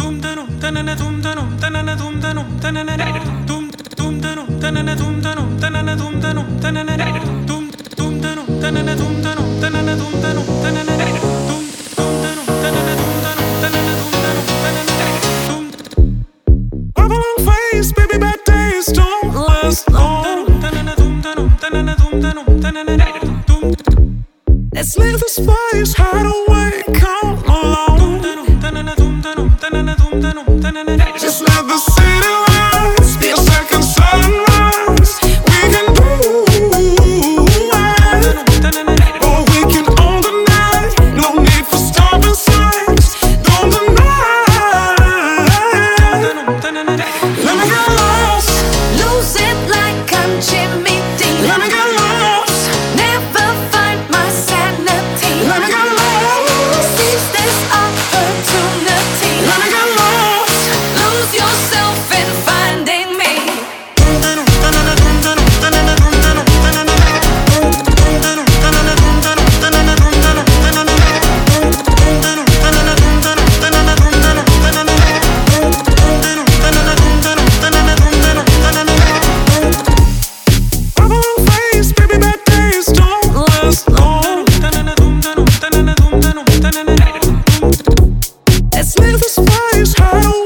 Baby, bad days don't last long. Let's leave this place, hide away, come along. Just let the city lights be a second sunrise. We can do it, or we can own the night. No need for stopping signs. Don't deny. Let me get lost, Lose it like I'm Jimmy Dean. let me get lost, Never find my sanity. let me get lost, Seize this opportunity. let me get lost. Lose yourself in finding me. Baby, bad days don't last long. Let's Leave this place, hide away.